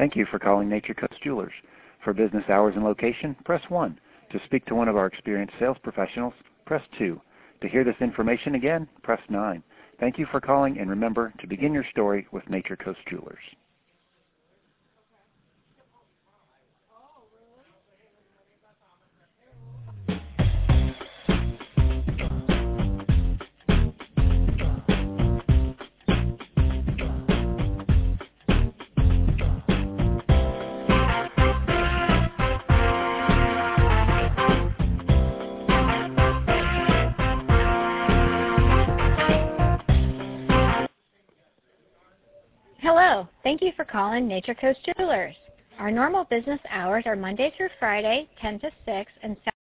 Thank you for calling Nature Coast Jewelers. For business hours and location, press 1. To speak to one of our experienced sales professionals, press 2. To hear this information again, press 9. Thank you for calling, and remember to begin your story with Nature Coast Jewelers. Hello. Thank you for calling Nature Coast Jewelers. Our normal business hours are Monday through Friday, 10 to 6, and